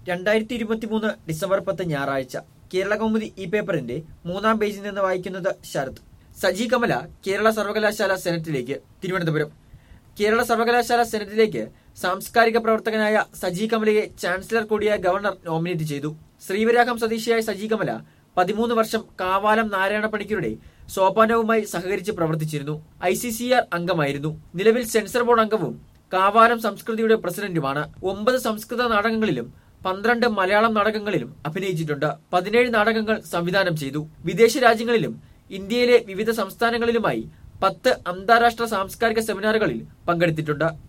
2023 December 10 ഞായറാഴ്ച കേരള കൗമുദി ഈ പേപ്പറിന്റെ 3-ാം പേജിൽ നിന്ന് വായിക്കുന്നത് ശരത്. സജി കമല കേരള സർവകലാശാല സെനറ്റിലേക്ക്. തിരുവനന്തപുരം. കേരള സർവകലാശാല സെനറ്റിലേക്ക് സാംസ്കാരിക പ്രവർത്തകനായ സജി കമലയെ ചാൻസലർ കൂടിയായ ഗവർണർ നോമിനേറ്റ് ചെയ്തു. ശ്രീവരാഹം സ്വദേശിയായ സജി കമല 13 വർഷം കാവാലം നാരായണ പണിക്കരുടെ സോപാനവുമായി സഹകരിച്ച് പ്രവർത്തിച്ചിരുന്നു. ICCR അംഗമായിരുന്നു. നിലവിൽ സെൻസർ ബോർഡ് അംഗവും കാവാലം സംസ്കൃതിയുടെ പ്രസിഡന്റുമാണ്. 9 സംസ്കൃത നാടകങ്ങളിലും 12 മലയാളം നാടകങ്ങളിലും അഭിനയിച്ചിട്ടുണ്ട്. 17 നാടകങ്ങൾ സംവിധാനം ചെയ്തു. വിദേശ രാജ്യങ്ങളിലും ഇന്ത്യയിലെ വിവിധ സംസ്ഥാനങ്ങളിലുമായി 10 അന്താരാഷ്ട്ര സാംസ്കാരിക സെമിനാറുകളിൽ പങ്കെടുത്തിട്ടുണ്ട്.